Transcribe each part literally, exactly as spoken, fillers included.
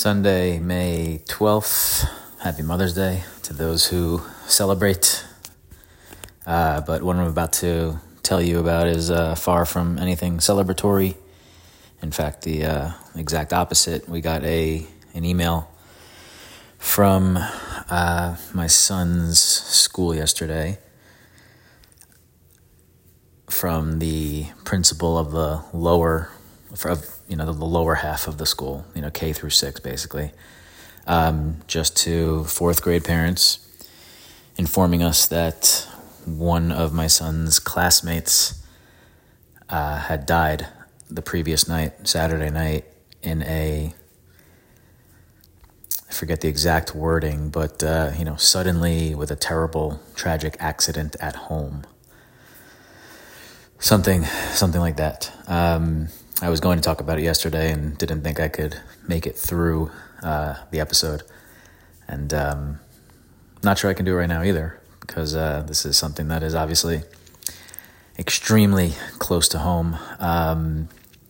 Sunday, May twelfth. Happy Mother's Day to those who celebrate. Uh, but what I'm about to tell you about is uh, far from anything celebratory. In fact, the uh, exact opposite. We got a an email from uh, my son's school yesterday from the principal of the lower, of, you know, the, the lower half of the school, you know, K through six, basically, um, just to fourth grade parents, informing us that one of my son's classmates uh, had died the previous night, Saturday night, in a, I forget the exact wording, but, uh, you know, suddenly with a terrible, tragic accident at home. Something, something like that. Um, I was going to talk about it yesterday and didn't think I could make it through uh, the episode. And um, not sure I can do it right now either, because uh, this is something that is obviously extremely close to home. Um,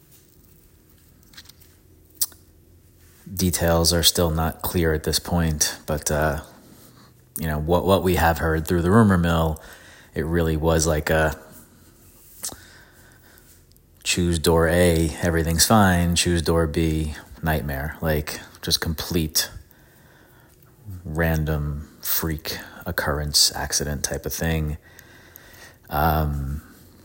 details are still not clear at this point, but uh, you know what what we have heard through the rumor mill, it really was like a choose door A, everything's fine. Choose door B, nightmare. Like just complete random freak occurrence, accident type of thing. Um,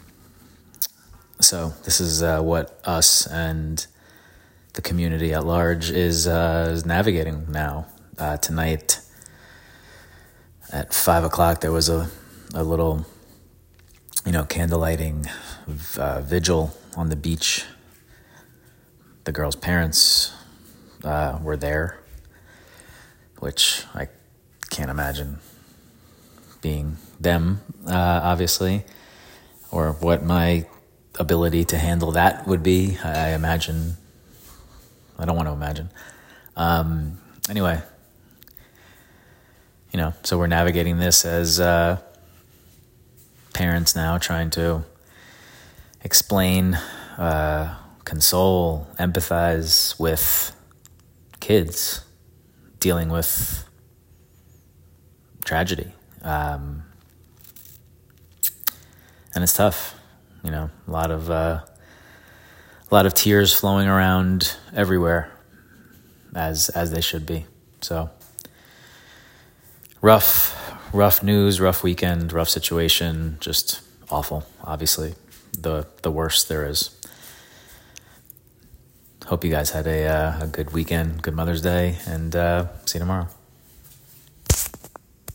so this is uh, what us and the community at large is, uh, is navigating now. Uh, tonight at five o'clock, there was a, a little, you know, candlelighting uh, vigil on the beach. The girl's parents uh, were there, which I can't imagine being them, uh, obviously, or what my ability to handle that would be. I imagine, I don't want to imagine. Um, anyway, you know, so we're navigating this as uh, parents now, trying to explain, uh, console, empathize with kids dealing with tragedy. Um, and it's tough, you know, a lot of, uh, a lot of tears flowing around everywhere, as, as they should be. So rough, rough news, rough weekend, rough situation, just awful, obviously. the the worst there is. Hope you guys had a uh, a good weekend, good Mother's Day, and uh, see you tomorrow.